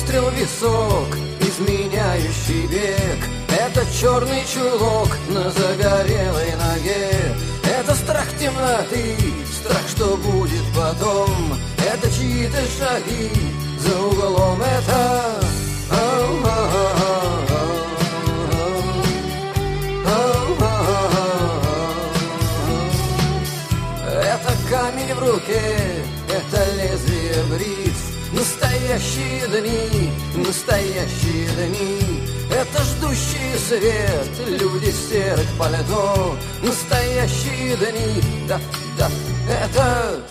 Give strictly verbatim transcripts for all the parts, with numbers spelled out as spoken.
выстрел в висок, изменяющий век. Это черный чулок на загорелой ноге. Это страх темноты, страх, что будет потом. Это чьи-то шаги за углом. Это это камень в руке, это лезвие бритв. Настоящие дни, настоящие дни. Это ждущий свет, люди в серых пальто. Настоящие дни, да, да, это...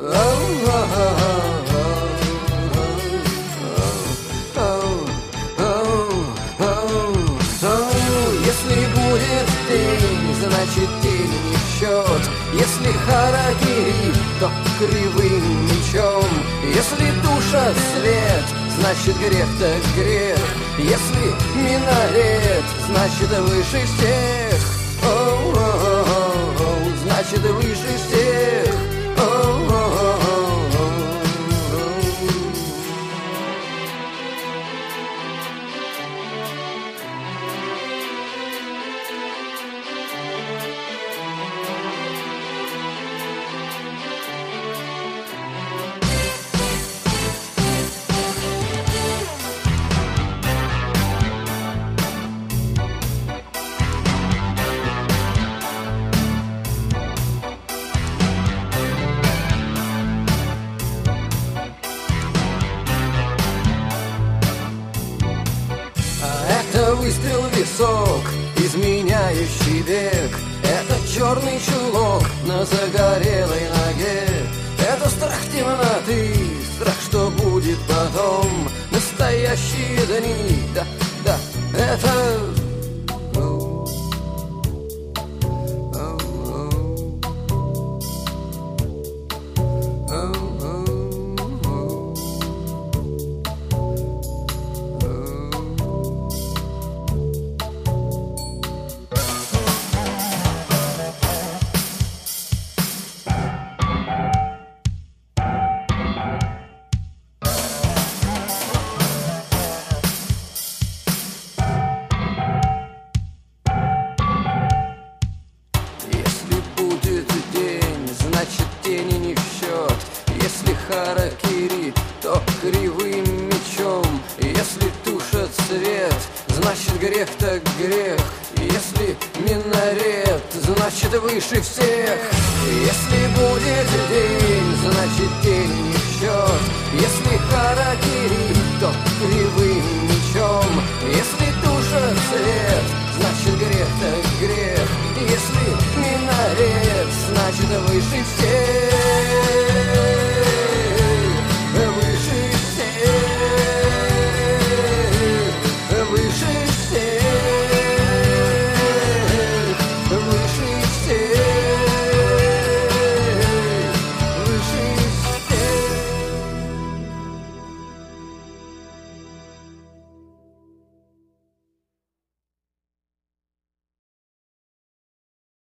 Если будет день, значит день не в счет. Если харакири, то кривым мечом. Если душа свет, значит грех так грех. Если минарет, значит выше всех. О-о-о-о, значит выше всех. О-о-о-о. Выстрел в висок, изменяющий век. Это черный чулок на загорелой ноге. Это страх темноты, страх, что будет потом. Настоящие дни, да, да, это... Харакири, то кривым мечом. Если тушат свет, значит грех так грех. Если минарет, значит выше всех. Если будет день,